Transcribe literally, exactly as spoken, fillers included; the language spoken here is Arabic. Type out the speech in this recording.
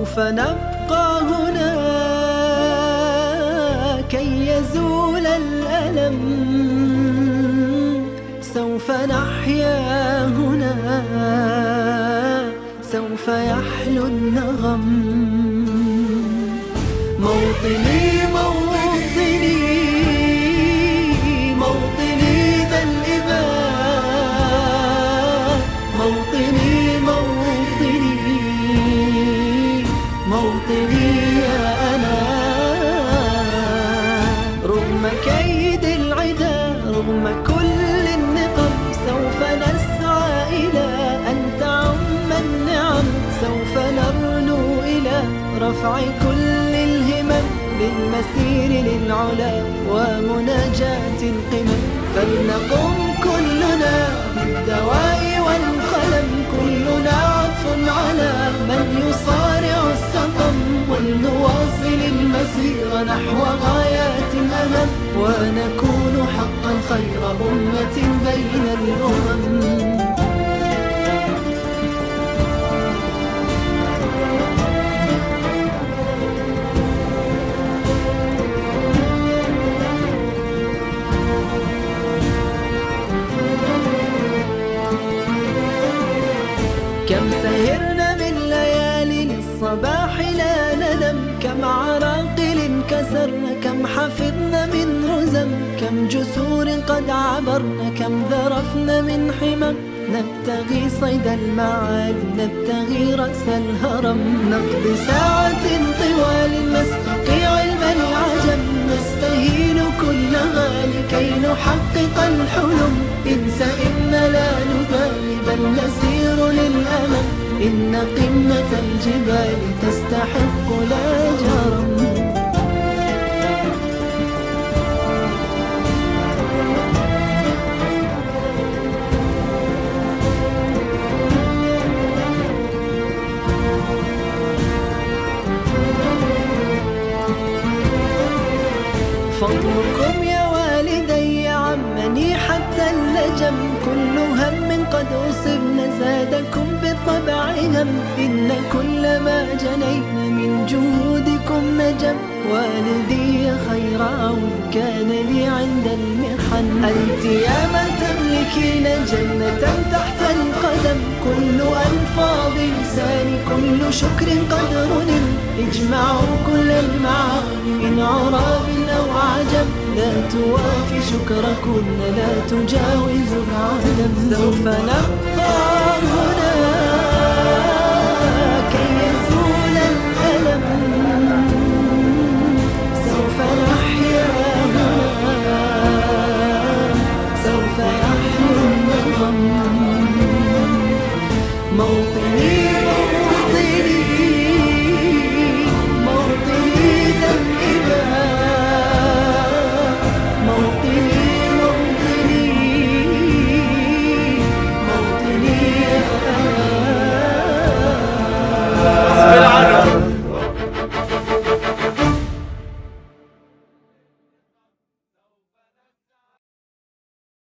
سوف نبقى هنا كي يزول الألم، سوف نحيا هنا، سوف يحلو النغم. موطني موطني موطني ذا الإباء، موطني موطني موطني يا أنا. رغم كيد العدا، رغم كل النقم، سوف نسعى إلى أن تعم النعم، سوف نرنو إلى رفع كل الهمم، للمسير للعلا ومناجاة القمم. فلنقم كلنا بالدواء والقلم، كلنا عطف على من يصارع السقم، ولنواصل المسير نحو غايات أهم، ونكون حقا خير أمة بين الأمم. كم سهرنا من ليالي للصباح لا ندم، كم عراقل كسرنا، كم حفظنا من رزم، كم جسور قد عبرنا، كم ذرفنا من حمم. نبتغي صيد المعالي، نبتغي رأس الهرم، نقضي ساعة طوال نستقي علم العجم، نستهين كل غالي كي نحقق الحلم. إن سئمنا لا نبالي بل نسير للأمل، إن قمة الجبال تستحق لا جرم. فضلكم يا والدي عمني حتى اللجم، كل هم قد أصبنا زادكم بالطبع هم، إن كل ما جنينا من جهودكم نجم. والدي يا خير عون كان لي عند المحن، أنت يا من تملكين جنة تحت القدم، كل ألفاظ لساني كل شكر قد رنم. اجمعوا كل المعاني من عراب أو عجم، لا توافي شكركن لا تجاوز العدم. سوف نبقى هنا